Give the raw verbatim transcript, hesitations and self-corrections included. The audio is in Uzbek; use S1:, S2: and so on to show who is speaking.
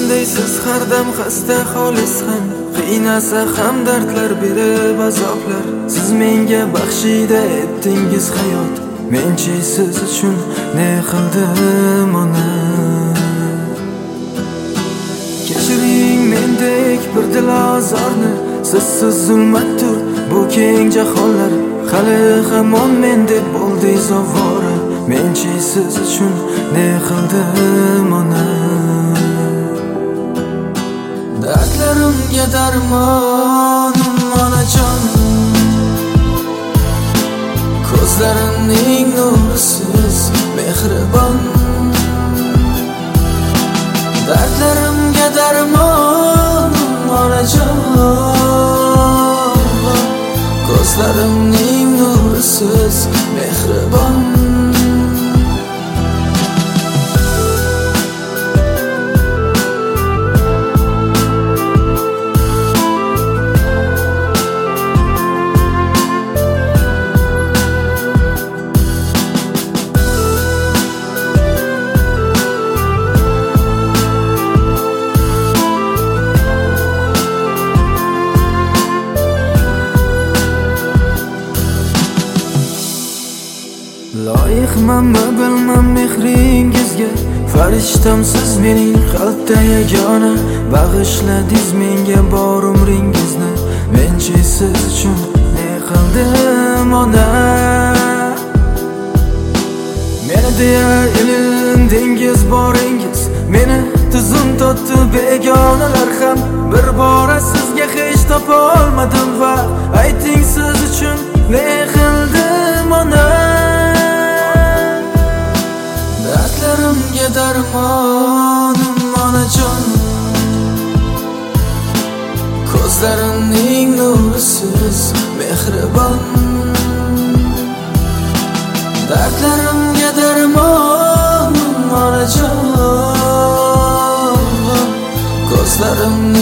S1: deysiz har dam xasta xolis ham qiynasa ham dardlar berib azoblar. Siz menga baxshida etdingiz hayot, menchi siz uchun ne qildim ona. Kechiring mendek bir dilozorni, sizsiz zulmatdir bu keng jahonlar. Hali hamon men deb bo'ldingiz ovora, menchi siz uchun ne qildim ona. Dardlarimga darmonim onajon, ko'zlarining nurisiz mehribon. Dardlarimga darmonim onajon, ko'zlarimning nurisiz mehribon. Loyiqmanmi bilmam mehringizga, farishtam siz mening qalbda yagona. Bag'ishladingiz menga bor umringizni, menchi siz uchun ne qildim ona. Meni deya ilindingiz boringiz, meni tuzum totdi begonalar ham. Bir bora sizga hech topa olmadim va ayting siz uchun ne qildim ona. Dardlarimga darmonim onajon, ko'zlarining nurisiz mehribon. Dardlarimga darmonim onajon, ko'zlarimning